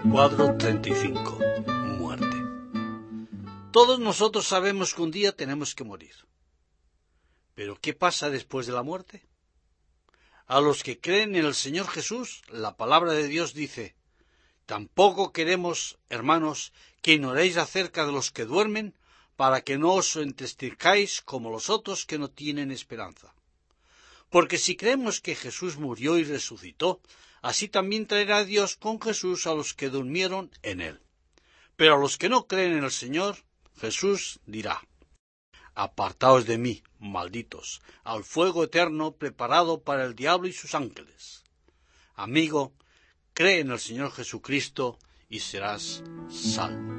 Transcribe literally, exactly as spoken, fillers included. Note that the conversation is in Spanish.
Cuadro treinta y cinco. Muerte. Todos nosotros sabemos que un día tenemos que morir. ¿Pero qué pasa después de la muerte? A los que creen en el Señor Jesús, la palabra de Dios dice: tampoco queremos, hermanos, que ignoréis acerca de los que duermen, para que no os entristezcáis como los otros que no tienen esperanza. Porque si creemos que Jesús murió y resucitó, así también traerá Dios con Jesús a los que durmieron en él. Pero a los que no creen en el Señor, Jesús dirá: apartaos de mí, malditos, al fuego eterno preparado para el diablo y sus ángeles. Amigo, cree en el Señor Jesucristo y serás salvo.